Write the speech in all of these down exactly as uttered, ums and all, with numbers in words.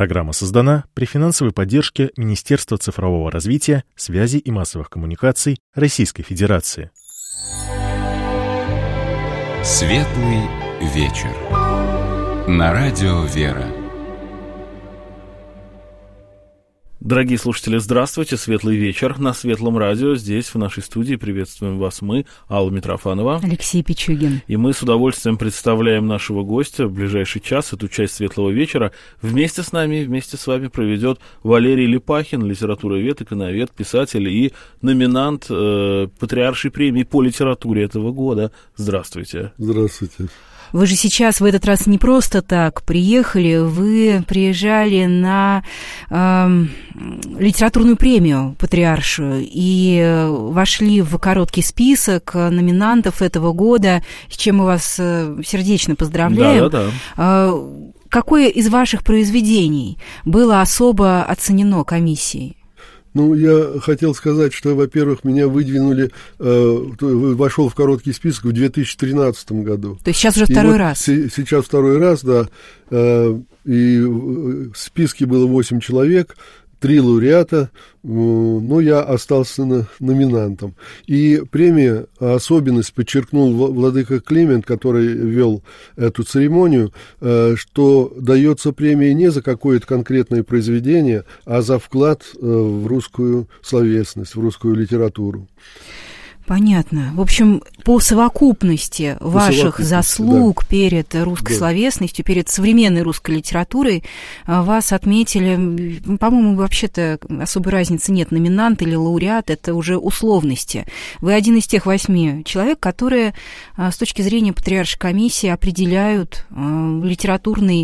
Программа создана при финансовой поддержке Министерства цифрового развития, связи и массовых коммуникаций Российской Федерации. Светлый вечер. На радио «Вера». Дорогие слушатели, здравствуйте, светлый вечер на Светлом радио. Здесь, в нашей студии, приветствуем вас мы, Алла Митрофанова, Алексей Пичугин. И мы с удовольствием представляем нашего гостя в ближайший час, эту часть Светлого вечера. Вместе с нами, вместе с вами проведет Валерий Липахин, литературовед, иконовед, писатель и номинант э, Патриаршей премии по литературе этого года. Здравствуйте. Здравствуйте. Вы же сейчас в этот раз не просто так приехали, вы приезжали на э, литературную премию патриаршую и вошли в короткий список номинантов этого года, с чем мы вас сердечно поздравляем. Да, да, да. Э, какое из ваших произведений было особо оценено комиссией? Ну, я хотел сказать, что, во-первых, меня выдвинули, э, вошел в короткий список в две тысячи тринадцатом году. То есть сейчас уже второй вот раз? С- сейчас второй раз, да. Э, и в списке было восемь человек, три лауреата, но я остался на, номинантом. И премия, особенность подчеркнул владыка Климент, который вел эту церемонию, что дается премия не за какое-то конкретное произведение, а за вклад в русскую словесность, в русскую литературу. Понятно. В общем, по совокупности по ваших совокупности, заслуг да. перед русской да. словесностью, перед современной русской литературой вас отметили, по-моему, вообще-то особой разницы нет, номинант или лауреат, это уже условности. Вы один из тех восьми человек, которые с точки зрения патриаршей комиссии определяют литературный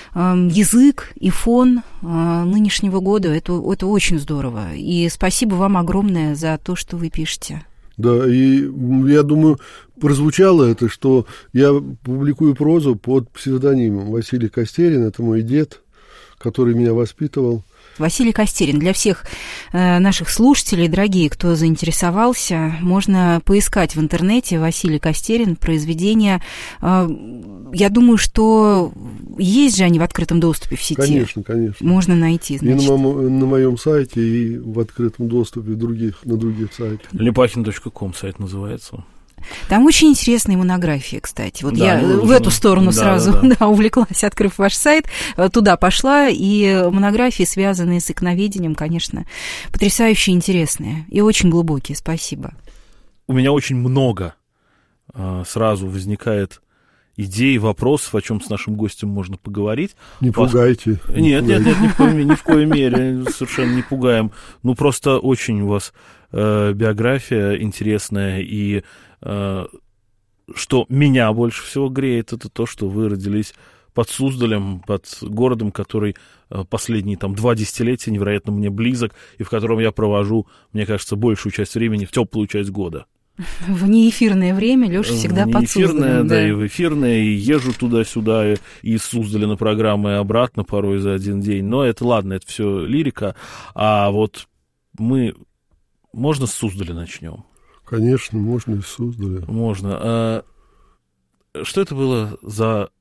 язык и фон нынешнего года. Это, это очень здорово. И спасибо вам огромное за то, что вы пишете. Да, и я думаю, прозвучало это, что я публикую прозу под псевдонимом Василий Костерин, это мой дед, который меня воспитывал. Василий Костерин. Для всех э, наших слушателей, дорогие, кто заинтересовался, можно поискать в интернете Василий Костерин, произведения. Э, я думаю, что есть же они в открытом доступе в сети. Конечно, конечно. Можно найти, значит. И на, мо- на моем сайте, и в открытом доступе других, на других сайтах. липахин точка ком сайт называется. Там очень интересные монографии, кстати. Вот да, я ну, в эту сторону да, сразу да, да. Да, увлеклась, открыв ваш сайт, туда пошла, и монографии, связанные с иконоведением, конечно, потрясающе интересные и очень глубокие. Спасибо. У меня очень много сразу возникает идей, вопросов, о чем с нашим гостем можно поговорить. Не Пос... пугайте. Нет, не нет, нет, ни в коей, ни в коей мере, совершенно не пугаем. Ну, просто очень у вас э, биография интересная, и э, что меня больше всего греет, это то, что вы родились под Суздалем, под городом, который э, последние там два десятилетия невероятно мне близок, и в котором я провожу, мне кажется, большую часть времени в теплую часть года. В неэфирное время Лёша всегда под Суздалем. Да, да, и в эфирное, и езжу туда-сюда, и из Суздаля на программы и обратно порой за один день. Но это ладно, это все лирика. А вот мы... Можно с Суздаля начнем? Конечно, можно и с Суздаля. Можно. А что это было за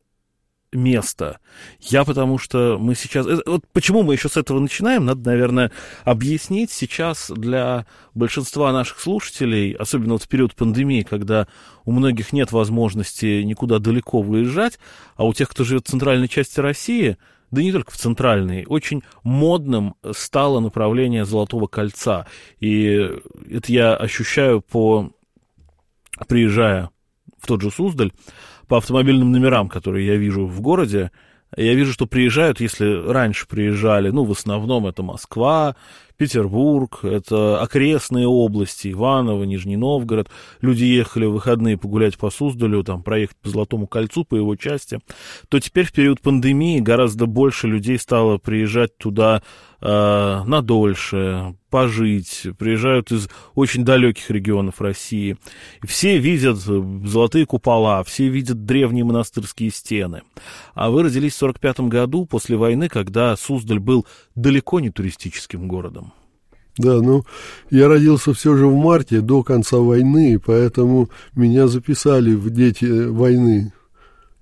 место? Я потому что мы сейчас... Вот почему мы еще с этого начинаем, надо, наверное, объяснить сейчас для большинства наших слушателей, особенно вот в период пандемии, когда у многих нет возможности никуда далеко выезжать, а у тех, кто живет в центральной части России, да не только в центральной, очень модным стало направление Золотого кольца. И это я ощущаю по... приезжая в тот же Суздаль, по автомобильным номерам, которые я вижу в городе, я вижу, что приезжают, если раньше приезжали, ну, в основном это Москва, Петербург, это окрестные области, Иваново, Нижний Новгород. Люди ехали в выходные погулять по Суздалю, там, проехать по Золотому кольцу, по его части. То теперь в период пандемии гораздо больше людей стало приезжать туда э, надольше, пожить. Приезжают из очень далеких регионов России. И все видят золотые купола, все видят древние монастырские стены. А вы родились в сорок пятом году, после войны, когда Суздаль был далеко не туристическим городом. Да, ну, я родился все же в марте, до конца войны, поэтому меня записали в дети войны.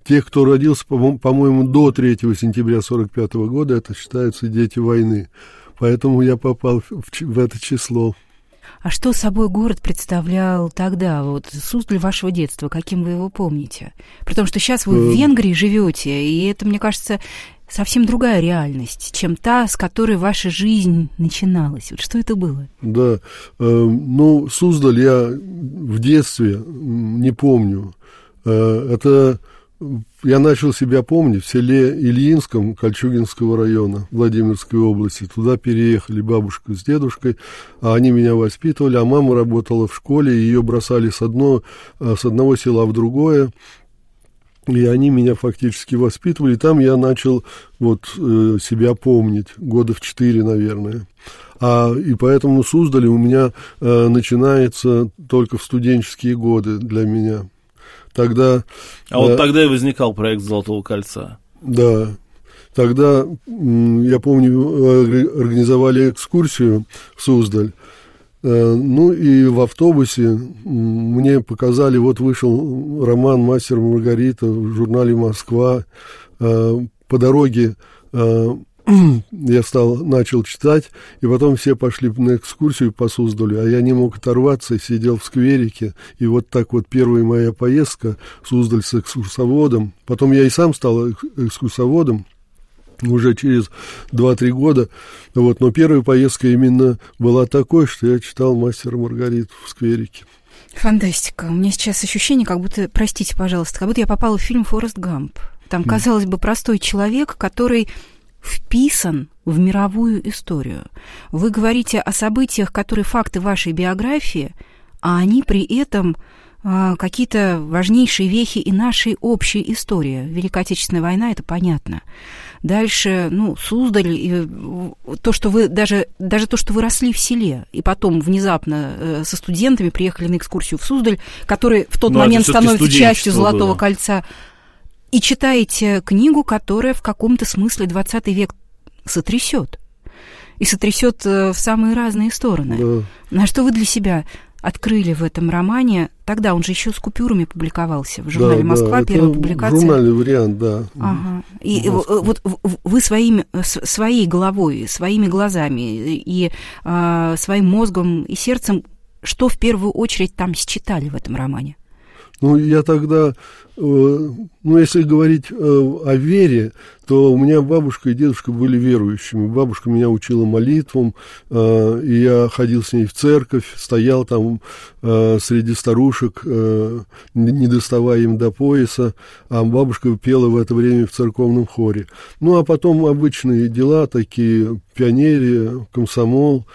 те, кто родился, по-моему, до третьего сентября сорок пятого года, это считаются дети войны. Поэтому я попал в, в это число. А что собой город представлял тогда, вот Суздаль вашего детства, каким вы его помните? Потому что сейчас вы в Венгрии живете, и это, мне кажется, совсем другая реальность, чем та, с которой ваша жизнь начиналась. Вот что это было? Да, э, ну, Суздаль я в детстве не помню. Э, это я начал себя помнить в селе Ильинском Кольчугинского района Владимирской области. Туда переехали бабушка с дедушкой, а они меня воспитывали, а мама работала в школе, ее бросали с, одно, с одного села в другое. И они меня фактически воспитывали. Там я начал вот, э, себя помнить, года в четыре, наверное. А, и поэтому Суздаль у меня э, начинается только в студенческие годы для меня. Тогда, а вот э, тогда и возникал проект «Золотого кольца». Да. Тогда, э, я помню, организовали экскурсию в Суздаль. Ну и в автобусе мне показали, вот вышел роман «Мастер и Маргарита» в журнале «Москва». По дороге я стал, начал читать, и потом все пошли на экскурсию по Суздалю, а я не мог оторваться, сидел в скверике. И вот так вот первая моя поездка в Суздаль с экскурсоводом. Потом я и сам стал экскурсоводом. Уже через два-три года, вот, но первая поездка именно была такой, что я читал «Мастера и Маргариту» в скверике. Фантастика. У меня сейчас ощущение, как будто, простите, пожалуйста, как будто я попала в фильм «Форест Гамп». Там, казалось бы, простой человек, который вписан в мировую историю. Вы говорите о событиях, которые факты вашей биографии, а они при этом а, какие-то важнейшие вехи и нашей общей истории. Великая Отечественная война, это понятно. Дальше, ну, Суздаль, и то, что вы, даже, даже то, что вы росли в селе, и потом внезапно э, со студентами приехали на экскурсию в Суздаль, который в тот ну, момент становится частью «Золотого было. кольца», и читаете книгу, которая в каком-то смысле двадцатый век сотрясет. И сотрясет в самые разные стороны. Да. На что вы для себя открыли в этом романе? Тогда он же еще с купюрами публиковался в журнале да, «Москва», да, первая публикация. Журнальный вариант, да. Ага. И Москва. Вот вы своим, своей головой, своими глазами и а, своим мозгом и сердцем, что в первую очередь там считали в этом романе? Ну, я тогда, ну, если говорить о вере, то у меня бабушка и дедушка были верующими. Бабушка меня учила молитвам, и я ходил с ней в церковь, стоял там среди старушек, не доставая им до пояса, а бабушка пела в это время в церковном хоре. Ну, а потом обычные дела, такие пионерия, комсомол.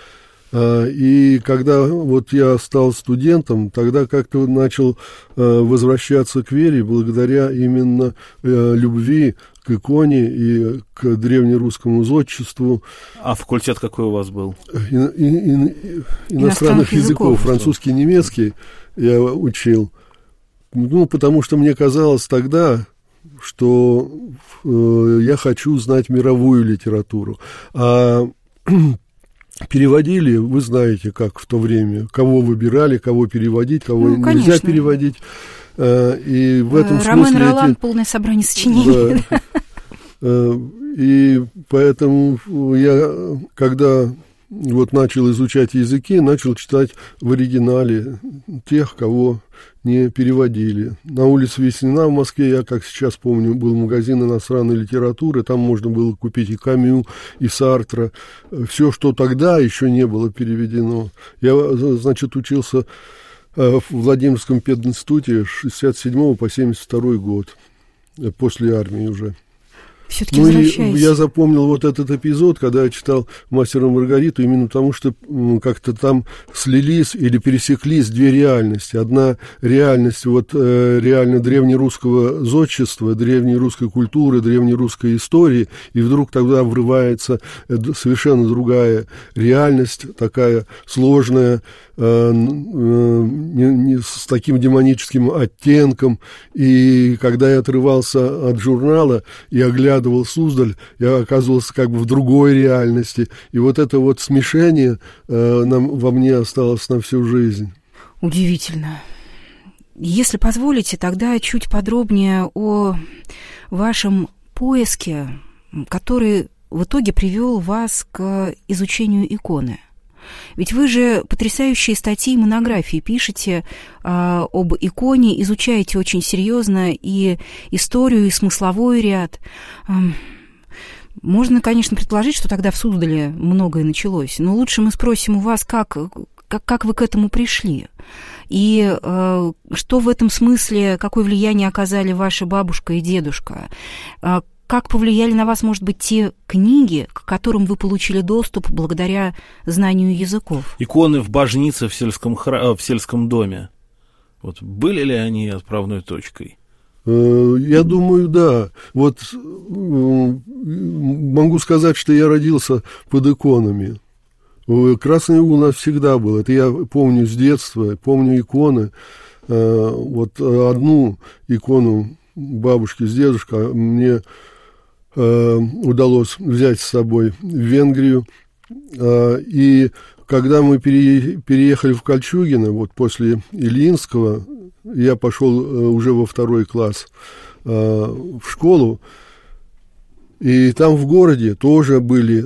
И когда вот я стал студентом, тогда как-то начал возвращаться к вере благодаря именно любви к иконе и к древнерусскому зодчеству. А факультет какой у вас был? И, и, и, иностранных, иностранных языков, языков французский и немецкий я учил. Ну, потому что мне казалось тогда, что э, я хочу знать мировую литературу. А переводили, вы знаете, как в то время, кого выбирали, кого переводить, кого ну, нельзя конечно. переводить. И в этом Ромен смысле... Ролан, эти... полное собрание сочинений. Да. И поэтому я, когда вот начал изучать языки, начал читать в оригинале тех, кого не переводили. На улице Веснина в Москве, я, как сейчас помню, был магазин иностранной литературы, там можно было купить и Камю, и Сартра, все, что тогда еще не было переведено. Я, значит, учился в Владимирском пединституте с шестьдесят седьмого по семьдесят второй год, после армии уже. Все-таки ну и я запомнил вот этот эпизод, когда я читал «Мастера и Маргариту», именно потому что как-то там слились или пересеклись две реальности. Одна реальность вот э, реально древнерусского зодчества, древнерусской культуры, древнерусской истории, и вдруг тогда врывается совершенно другая реальность, такая сложная, э, э, не, не, с таким демоническим оттенком. И когда я отрывался от журнала и оглядывался Суздаль, я оказывался как бы в другой реальности. И вот это вот смешение э, нам, во мне осталось на всю жизнь. Удивительно. Если позволите, тогда чуть подробнее о вашем поиске, который в итоге привел вас к изучению иконы. Ведь вы же потрясающие статьи и монографии пишете а, об иконе, изучаете очень серьезно и историю, и смысловой ряд. Можно, конечно, предположить, что тогда в Суздале многое началось, но лучше мы спросим у вас, как, как, как вы к этому пришли, и э, что в этом смысле, какое влияние оказали ваша бабушка и дедушка, э, как повлияли на вас, может быть, те книги, к которым вы получили доступ благодаря знанию языков? Иконы в божнице в сельском, хра... в сельском доме. Вот были ли они отправной точкой? Я думаю, да. Вот могу сказать, что я родился под иконами. Красный угол у нас всегда был. Это я помню с детства, помню иконы. Вот одну икону бабушки с дедушкой мне удалось взять с собой в Венгрию. И когда мы переехали в Кольчугино, вот после Ильинского, я пошел уже во второй класс в школу, и там в городе тоже были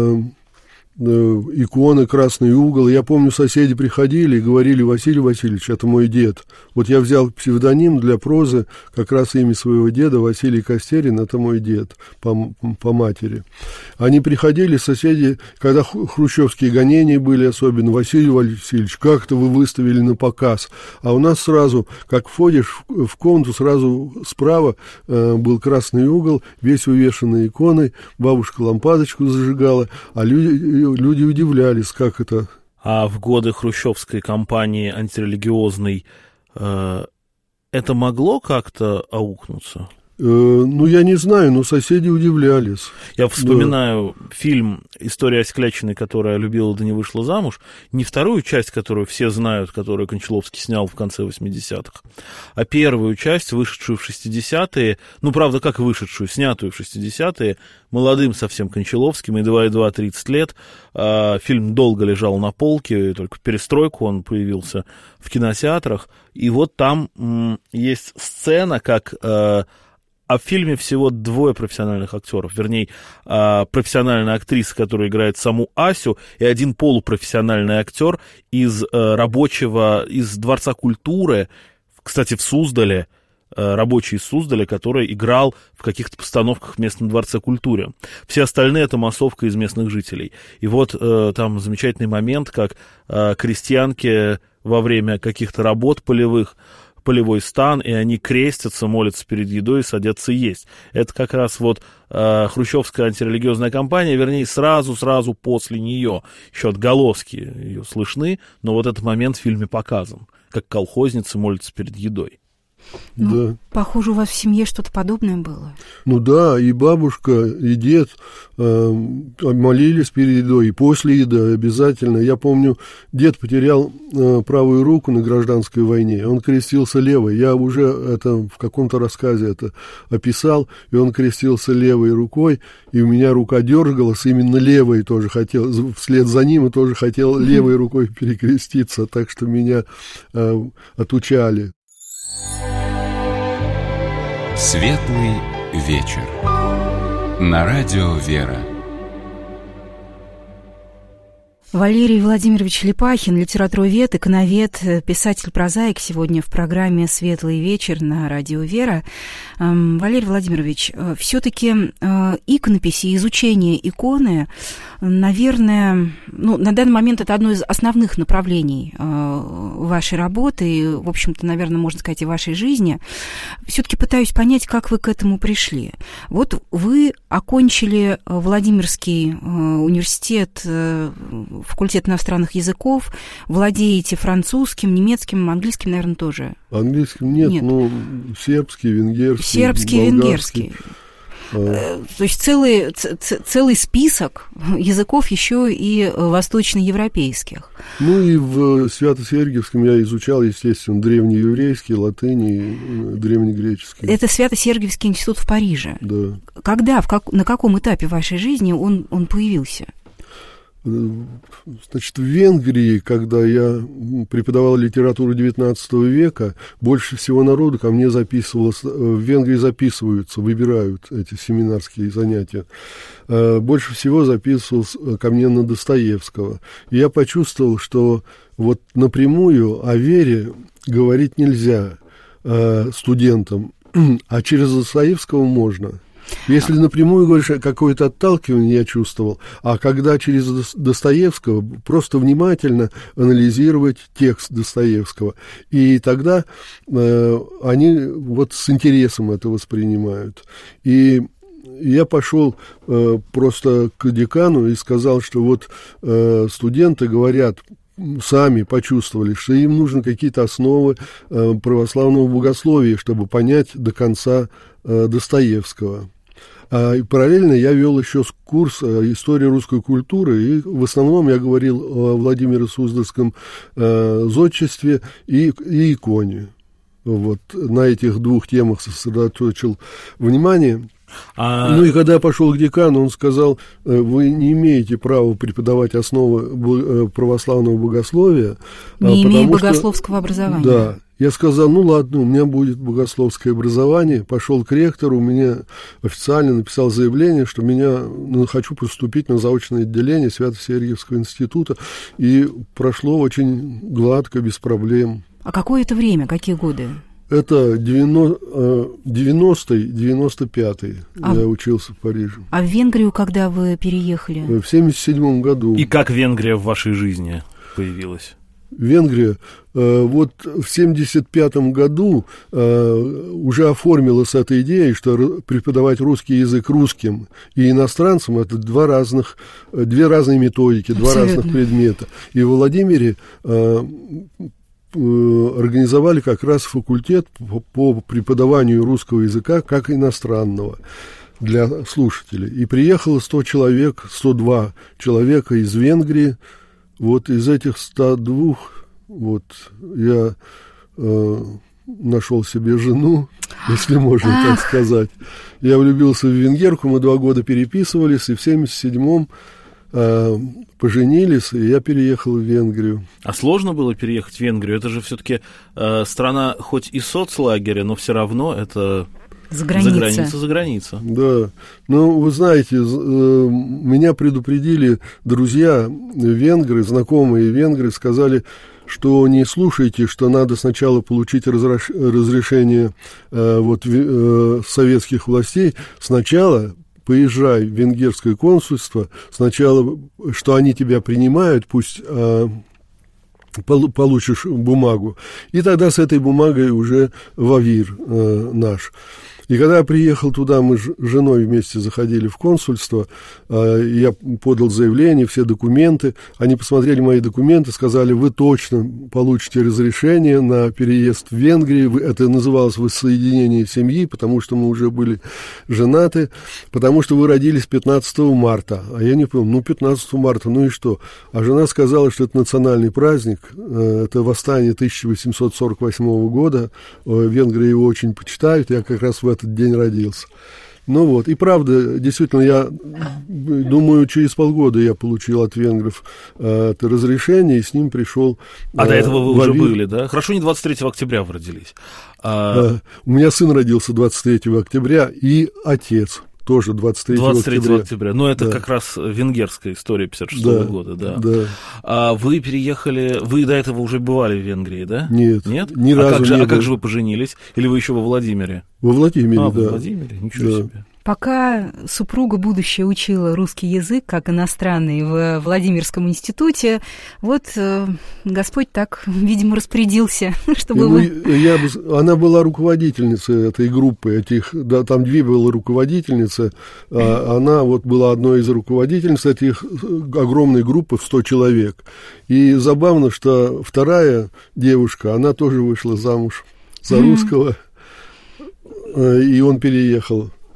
иконы, красный угол. Я помню, соседи приходили и говорили: Василий Васильевич, это мой дед. Вот я взял псевдоним для прозы, как раз имя своего деда, Василий Костерин, это мой дед по, по матери. Они приходили, соседи, когда хрущевские гонения были особенно: Василий Васильевич, как-то вы выставили на показ. А у нас сразу, как входишь в комнату, сразу справа э, был красный угол, весь увешанный иконой, бабушка лампадочку зажигала, а люди... Люди удивлялись, как это. А в годы хрущевской кампании антирелигиозной э, это могло как-то аукнуться? Э, ну, я не знаю, но соседи удивлялись. Я вспоминаю да. фильм «История Осклячиной», которая любила да не вышла замуж. Не вторую часть, которую все знают, которую Кончаловский снял в конце восьмидесятых, а первую часть, вышедшую в шестидесятые, ну, правда, как вышедшую, снятую в шестидесятые, молодым совсем Кончаловским, едва-едва тридцать лет. Фильм долго лежал на полке, только в перестройку он появился в кинотеатрах. И вот там м, есть сцена, как... А в фильме всего двое профессиональных актеров, вернее, профессиональная актриса, которая играет саму Асю, и один полупрофессиональный актер из рабочего, из Дворца культуры, кстати, в Суздале, рабочий из Суздаля, который играл в каких-то постановках в местном Дворце культуры. Все остальные — это массовка из местных жителей. И вот там замечательный момент, как крестьянки во время каких-то работ полевых, полевой стан, и они крестятся, молятся перед едой и садятся есть. Это как раз вот э, хрущевская антирелигиозная кампания, вернее, сразу-сразу после нее. Еще отголоски ее слышны, но вот этот момент в фильме показан, как колхозницы молятся перед едой. Ну, да. Похоже, у вас в семье что-то подобное было. Ну да, и бабушка, и дед э, молились перед едой, и после еды обязательно. Я помню, дед потерял э, правую руку на гражданской войне, он крестился левой. Я уже это в каком-то рассказе это описал, и он крестился левой рукой, и у меня рука дергалась, именно левой тоже хотел, вслед за ним и тоже хотел левой рукой перекреститься, так что меня э, отучали. Светлый вечер. На радио «Вера». Валерий Владимирович Липахин, литературовед, иконовед, писатель-прозаик, сегодня в программе «Светлый вечер» на радио «Вера». Валерий Владимирович, все-таки иконописи, изучение иконы, наверное, ну, на данный момент это одно из основных направлений вашей работы и, в общем-то, наверное, можно сказать, и вашей жизни. Все-таки пытаюсь понять, как вы к этому пришли. Вот вы окончили Владимирский университет, факультет иностранных языков, владеете французским, немецким, английским, наверное, тоже. Английским нет, нет. но сербский, венгерский, сербский, венгерский. А. То есть целый, целый список языков еще и восточноевропейских. Ну и в Свято-Сергиевском я изучал, естественно, древнееврейский, латынь и древнегреческий. Это Свято-Сергиевский институт в Париже. Да. Когда, в как, на каком этапе вашей жизни он, он появился? Значит, в Венгрии, когда я преподавал литературу девятнадцатого века, больше всего народу ко мне записывалось, в Венгрии записываются, выбирают эти семинарские занятия, больше всего записывался ко мне на Достоевского. И я почувствовал, что вот напрямую о вере говорить нельзя студентам, а через Достоевского можно. Если напрямую говоришь, какое-то отталкивание я чувствовал, а когда через Достоевского просто внимательно анализировать текст Достоевского, и тогда э, они вот с интересом это воспринимают. И я пошел э, просто к декану и сказал, что вот э, студенты говорят, сами почувствовали, что им нужны какие-то основы э, православного богословия, чтобы понять до конца э, Достоевского. А, и параллельно я вел еще курс э, истории русской культуры, и в основном я говорил о Владимире Суздальском э, зодчестве и, и иконе. Вот на этих двух темах сосредоточил внимание. А... Ну и когда я пошел к декану, он сказал, вы не имеете права преподавать основы православного богословия. Не имея богословского что... образования. Да. Я сказал, ну ладно, у меня будет богословское образование. Пошел к ректору, у меня официально написал заявление, что меня ну, хочу поступить на заочное отделение Свято-Сергиевского института. И прошло очень гладко, без проблем. А какое это время, какие годы? Это девяностый девяносто пятый а я учился в Париже. А в Венгрию когда вы переехали? В семьдесят седьмом году. И как Венгрия в вашей жизни появилась? Венгрия вот в семьдесят пятом году уже оформилась эта идея, что преподавать русский язык русским и иностранцам – это два разных, две разные методики, Абсолютно. Два разных предмета. И в Владимире организовали как раз факультет по преподаванию русского языка как иностранного для слушателей. И приехало сто человек, сто два человека из Венгрии. Вот из этих ста двух вот, я э, нашел себе жену, если можно так сказать. Я влюбился в венгерку, мы два года переписывались, и в семьдесят седьмом э, поженились, и я переехал в Венгрию. А сложно было переехать в Венгрию? Это же все-таки э, страна хоть и соцлагеря, но все равно это... За граница. За граница, за граница. Да. Ну, вы знаете, меня предупредили друзья венгры, знакомые венгры, сказали, что не слушайте, что надо сначала получить разреш... разрешение э, вот, э, советских властей. Сначала поезжай в венгерское консульство, сначала, что они тебя принимают, пусть... Э, получишь бумагу, и тогда с этой бумагой уже в АВИР э, наш. И когда я приехал туда, мы с женой вместе заходили в консульство, э, я подал заявление, все документы, они посмотрели мои документы, сказали, вы точно получите разрешение на переезд в Венгрию, это называлось воссоединение семьи, потому что мы уже были женаты, потому что вы родились пятнадцатого марта, а я не понял, ну пятнадцатого марта, ну и что? А жена сказала, что это национальный праздник, это восстание тысяча восемьсот сорок восьмого года, венгры его очень почитают, я как раз в этот день родился. Ну вот, и правда, действительно, я думаю, через полгода я получил от венгров э, это разрешение, и с ним пришел... А э, до этого вы уже были, да? Хорошо, не двадцать третьего октября вы родились. А... Да. У меня сын родился двадцать третьего октября, и отец тоже двадцать третьего октября. двадцать третьего октября. Ну, это да. как раз венгерская история пятьдесят шестого да, года, да. да. А вы переехали... Вы до этого уже бывали в Венгрии, да? Нет, Нет? ни а разу как же, не А был. как же вы поженились? Или вы еще во Владимире? Во Владимире, а, да. во Владимире? Ничего да. себе. Пока супруга будущая учила русский язык как иностранный в Владимирском институте, вот э, Господь так, видимо, распорядился, чтобы ну, вы... Я, она была руководительницей этой группы, этих, да, там две было руководительницы, а она вот была одной из руководительниц этих огромной группы в сто человек. И забавно, что вторая девушка, она тоже вышла замуж за русского, mm. и он переехал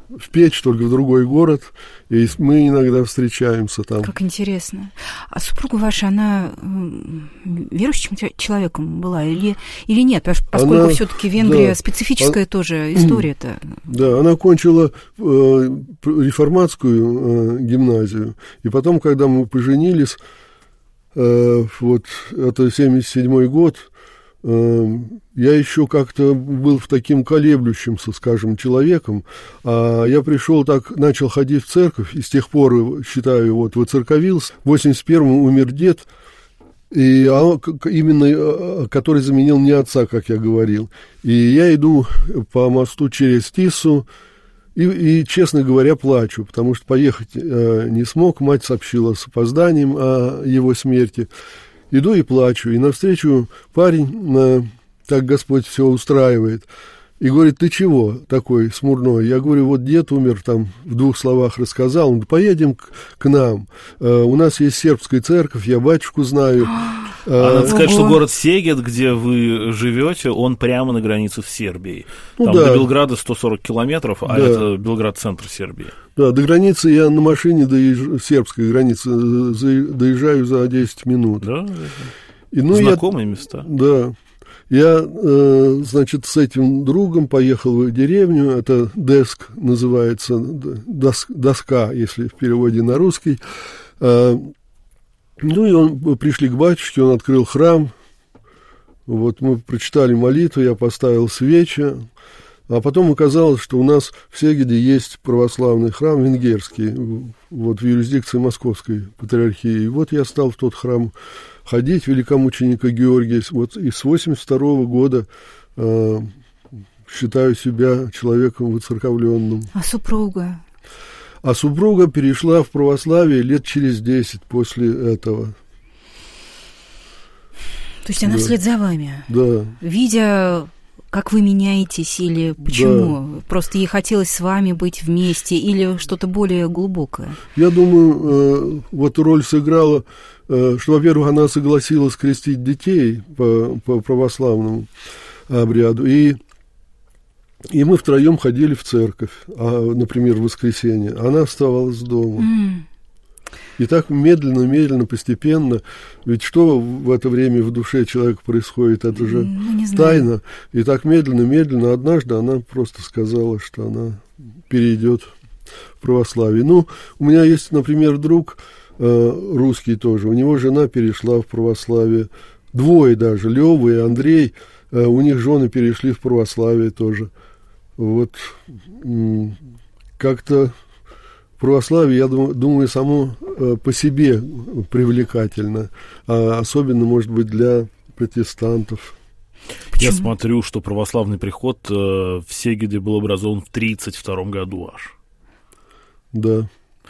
в Печь, только в другой город, и мы иногда встречаемся там. Как интересно. А супруга ваша, она верующим человеком была или, или нет? Поскольку она, все-таки Венгрия да, специфическая а, тоже история-то. Да, она кончила э, реформатскую э, гимназию, и потом, когда мы поженились, э, вот это семьдесят седьмой год, я еще как-то был в таким колеблющимся, скажем, человеком, а я пришел так, начал ходить в церковь, и с тех пор, считаю, вот воцерковился. В восемьдесят первом умер дед, и именно который заменил мне отца, как я говорил. И я иду по мосту через Тиссу, и, и, честно говоря, плачу, потому что поехать э, не смог, мать сообщила с опозданием о его смерти. Иду и плачу, и навстречу парень, так Господь все устраивает, и говорит: ты чего такой смурной? Я говорю: вот дед умер, там в двух словах рассказал. Он говорит: поедем к, к нам, у нас есть сербская церковь, я батюшку знаю. А надо сказать, что город Сегед, где вы живете, он прямо на границе с Сербией. Там ну, да. до Белграда сто сорок километров, а да. это Белград, центр Сербии. Да, до границы я на машине, доезж... сербской границы, доезжаю за десять минут. Да, и, ну, знакомые я... места. Да. Я, э, значит, с этим другом поехал в деревню, это Деск называется, дос... доска, если в переводе на русский. Э, ну, и он, пришли к батюшке, он открыл храм, вот мы прочитали молитву, я поставил свечи. А потом оказалось, что у нас в Сегеде есть православный храм венгерский, вот в юрисдикции Московской патриархии. И вот я стал в тот храм ходить, великомученика Георгия. Вот и с восемьдесят второго года э, считаю себя человеком воцерковленным. А супруга? А супруга перешла в православие лет через десять после этого. То есть она да. вслед за вами? Да. Видя... Как вы меняетесь или почему? Да. Просто ей хотелось с вами быть вместе или что-то более глубокое? Я думаю, э, вот роль сыграла, э, что, во-первых, она согласилась крестить детей по, по православному обряду, и, и мы втроем ходили в церковь, а, например, в воскресенье. Она оставалась дома. Mm. И так медленно-медленно, постепенно, ведь что в это время в душе человека происходит, это же ну, тайна. И так медленно-медленно однажды она просто сказала, что она перейдет в православие. Ну, у меня есть, например, друг э, русский тоже, у него жена перешла в православие, двое даже, Лёва и Андрей, э, у них жены перешли в православие тоже. Вот м- как-то... Православие, я думаю, думаю само э, по себе привлекательно, а особенно, может быть, для протестантов. Почему? Я смотрю, что православный приход э, в Сегеде был образован в тридцать втором году аж. Да.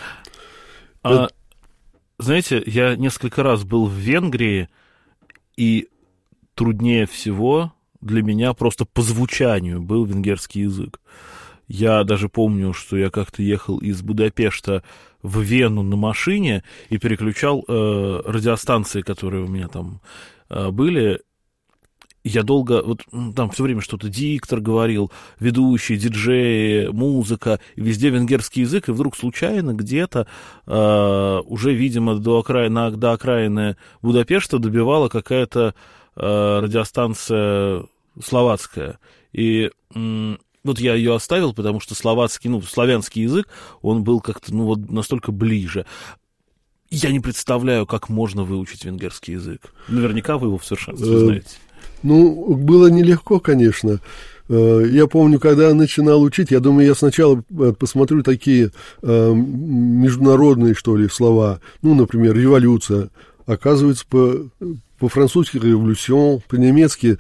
А, Это... Знаете, я несколько раз был в Венгрии, и труднее всего для меня просто по звучанию был венгерский язык. Я даже помню, что я как-то ехал из Будапешта в Вену на машине и переключал э, радиостанции, которые у меня там э, были. Я долго, вот там все время что-то диктор говорил, ведущий, диджеи, музыка, и везде венгерский язык, и вдруг случайно где-то э, уже, видимо, до окраины, до окраины Будапешта добивала какая-то э, радиостанция словацкая. И... М- Вот я ее оставил, потому что словацкий, ну, славянский язык, он был как-то, ну, вот настолько ближе. Я не представляю, как можно выучить венгерский язык. Наверняка вы его в совершенстве знаете. Ну, было нелегко, конечно. Я помню, когда я начинал учить, я думаю, я сначала посмотрю такие международные, что ли, слова. Ну, например, революция. Оказывается, по, по-французски революцион, по-немецки...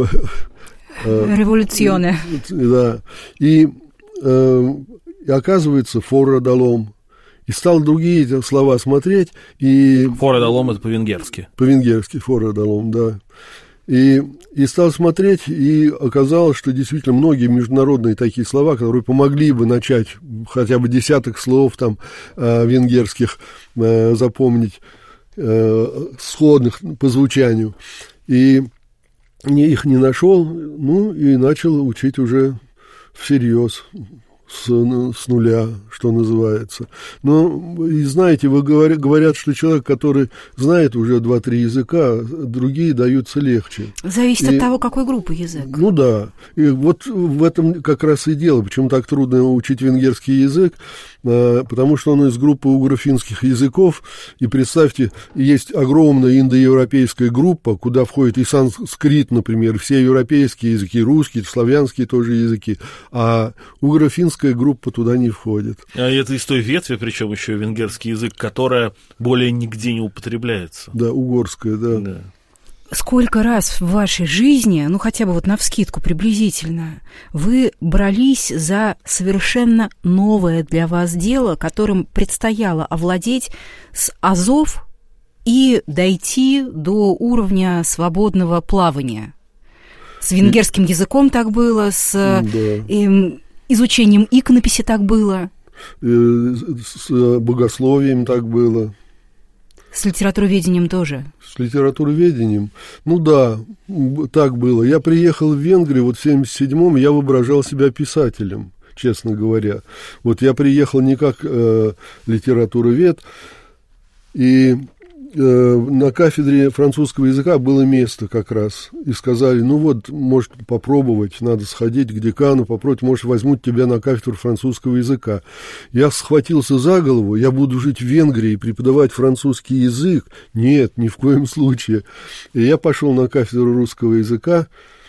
Революционе. Да. И, э, и оказывается, форрадалом. И стал другие слова смотреть. И... Форрадалом — это по-венгерски. По-венгерски, форрадалом, да. И, и стал смотреть, и оказалось, что действительно многие международные такие слова, которые помогли бы начать хотя бы десяток слов там э, венгерских э, запомнить, э, сходных по звучанию. И их не нашел, ну, и начал учить уже всерьез. с, с нуля, что называется. Но, и знаете, вы говорят, говорят, что человек, который знает уже два-три языка, другие даются легче. Зависит и, от того, какой группы язык. Ну да. И вот в этом как раз и дело, почему так трудно учить венгерский язык, потому что он из группы угро-финских языков. И представьте, есть огромная индоевропейская группа, куда входит и санскрит, например, все европейские языки, русские, славянские тоже языки, а угро-финская группа туда не входит. А это из той ветви, причем еще венгерский язык, которая более нигде не употребляется. Да, угорская, да. да. Сколько раз в вашей жизни, ну хотя бы вот навскидку приблизительно, вы брались за совершенно новое для вас дело, которым предстояло овладеть с азов и дойти до уровня свободного плавания? С венгерским языком так было, с да. э, изучением иконописи так было. С богословием так было. С литературоведением тоже. С литературоведением? Ну да, так было. Я приехал в Венгрию, вот в семьдесят седьмом я воображал себя писателем, честно говоря. Вот я приехал не как э, литературовед, и э, на кафедре французского языка было место как раз. И сказали, ну вот, может, попробовать, надо сходить к декану, попробовать, может, возьмут тебя на кафедру французского языка. Я схватился за голову, я буду жить в Венгрии, преподавать французский язык. Нет, ни в коем случае. И я пошел на кафедру русского языка,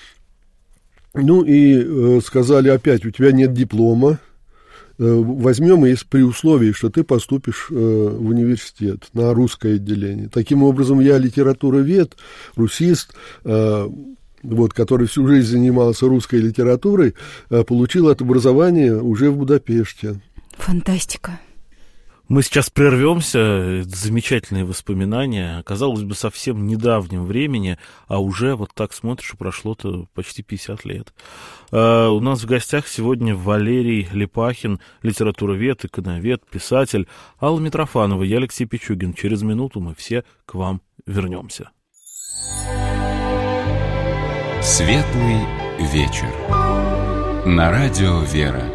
ну и э, сказали опять, у тебя нет диплома, возьмем, если при условии, что ты поступишь э, в университет на русское отделение. Таким образом, я литературовед, русист, э, вот, который всю жизнь занимался русской литературой, э, получил это образование уже в Будапеште. Фантастика. Мы сейчас прервемся. Замечательные воспоминания. Казалось бы, совсем недавнем времени, а уже вот так смотришь, и прошло-то почти пятьдесят лет. А у нас в гостях сегодня Валерий Лепахин, литературовед, иконовед, писатель. Алла Митрофанова, я Алексей Пичугин. Через минуту мы все к вам вернемся. Светлый вечер. На радио «Вера».